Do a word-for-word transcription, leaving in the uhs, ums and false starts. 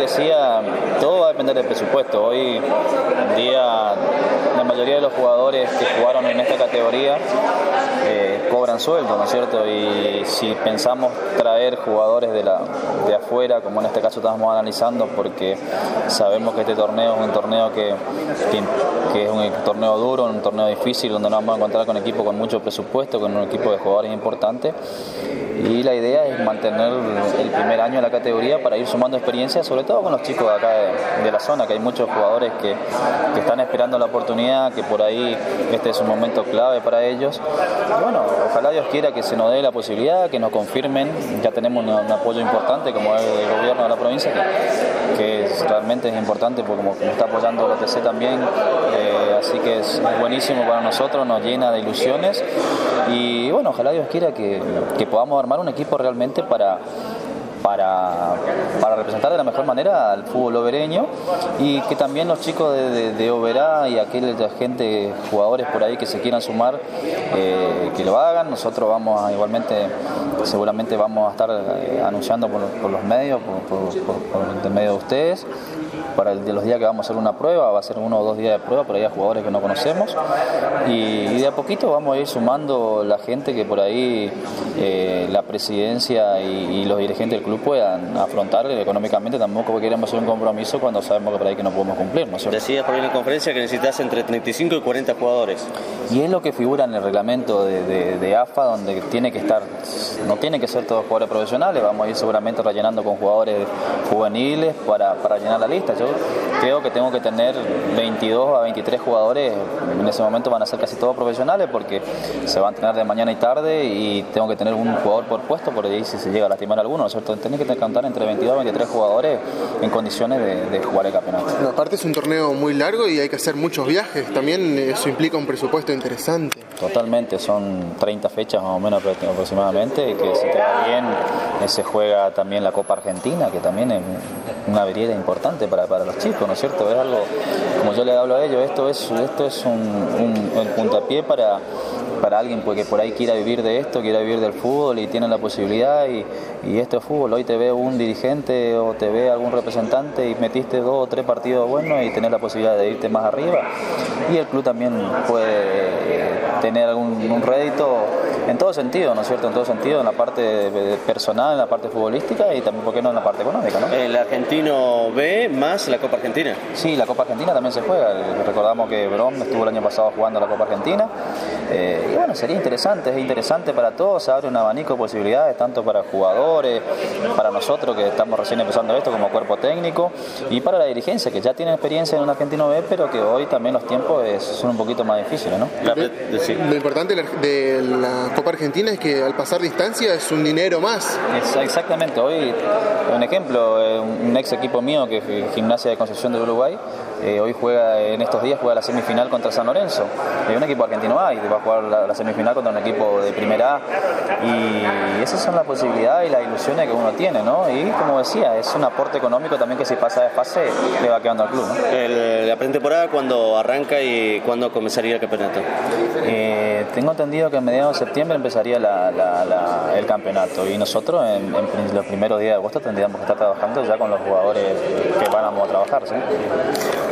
decía, todo va a depender del presupuesto. Hoy en día la mayoría de los jugadores que jugaron en esta categoría eh, cobran sueldo, ¿no es cierto? Y si pensamos traer jugadores de, la, de afuera, como en este caso estamos analizando, porque sabemos que este torneo es un torneo que, que, que es un torneo duro, un torneo difícil, donde nos vamos a encontrar con equipos con mucho presupuesto, con un equipo de jugadores importantes. Y la idea es mantener el primer año de la categoría para ir sumando experiencia, sobre todo con los chicos de acá de, de la zona, que hay muchos jugadores que, que están esperando la oportunidad, que por ahí este es un momento clave para ellos. Y bueno, ojalá Dios quiera que se nos dé la posibilidad, que nos confirmen. Ya tenemos un, un apoyo importante como es el gobierno de la provincia, que, que es, realmente es importante porque como, como está apoyando la O T C también, eh, así que es buenísimo para nosotros, nos llena de ilusiones. Y bueno, ojalá Dios quiera que, que podamos armar un equipo realmente para, para, para representar de la mejor manera al fútbol obereño, y que también los chicos de, de, de Oberá y aquella gente, jugadores por ahí que se quieran sumar, eh, que lo hagan. Nosotros vamos a, igualmente, seguramente vamos a estar eh, anunciando por, por los medios, por, por, por, por el medio de ustedes, para el de los días que vamos a hacer una prueba, va a ser uno o dos días de prueba, por ahí hay jugadores que no conocemos, y, y de a poquito vamos a ir sumando la gente que por ahí eh, la presidencia y, y los dirigentes del club puedan afrontar económicamente. Tampoco queremos hacer un compromiso cuando sabemos que por ahí que no podemos cumplir, ¿no es cierto? Decías por ahí en la conferencia que necesitas entre treinta y cinco y cuarenta jugadores. Y es lo que figura en el reglamento de, de, de A F A, donde tiene que estar, no tiene que ser todos jugadores profesionales, vamos a ir seguramente rellenando con jugadores juveniles para, para llenar la lista. Yo creo que tengo que tener veintidós a veintitrés jugadores, en ese momento van a ser casi todos profesionales porque se van a entrenar de mañana y tarde, y tengo que tener un jugador por puesto, por ahí si se llega a lastimar alguno, ¿no es cierto? Tiene que contar entre veintidós a veintitrés jugadores en condiciones de, de jugar el campeonato. No, aparte es un torneo muy largo y hay que hacer muchos viajes, también eso implica un presupuesto interesante. Totalmente, son treinta fechas más o menos aproximadamente, que si te va bien se juega también la Copa Argentina, que también es una vidriera importante para, para los chicos, ¿no es cierto? Es algo, como yo le hablo a ellos, esto es, esto es un, un, un puntapié para, para alguien que por ahí quiera vivir de esto, quiera vivir del fútbol y tiene la posibilidad, y, y esto es fútbol. Hoy te ve un dirigente o te ve algún representante y metiste dos o tres partidos buenos y tenés la posibilidad de irte más arriba, y el club también puede tener algún un rédito en todo sentido, ¿no es cierto? En todo sentido, en la parte personal, en la parte futbolística y también, ¿por qué no, en la parte económica, ¿no? El Argentino B más la Copa Argentina. Sí, la Copa Argentina también se juega. Recordamos que Brom estuvo el año pasado jugando la Copa Argentina. Eh, y bueno, sería interesante, es interesante para todos, se abre un abanico de posibilidades, tanto para jugadores, para nosotros que estamos recién empezando esto como cuerpo técnico, y para la dirigencia que ya tiene experiencia en un Argentino B, pero que hoy también los tiempos es, son un poquito más difíciles, ¿no? La, sí. Lo importante de la Copa Argentina es que al pasar distancia es un dinero más. Exactamente, hoy un ejemplo, un ex equipo mío que es Gimnasia de Concepción de Uruguay, eh, hoy juega, en estos días juega la semifinal contra San Lorenzo, es un equipo argentino A y va a jugar la, la semifinal contra un equipo de primera A, y esas son las posibilidades y las ilusiones que uno tiene, ¿no? Y como decía, es un aporte económico también que si pasa de fase le va quedando al club, ¿no? El, la pretemporada, ¿cuándo arranca y cuándo comenzaría el campeonato? Eh, tengo entendido que en mediados de septiembre empezaría la, la, la, el campeonato, y nosotros en, en los primeros días de agosto tendríamos que estar trabajando ya con los jugadores que van a trabajar, ¿sí?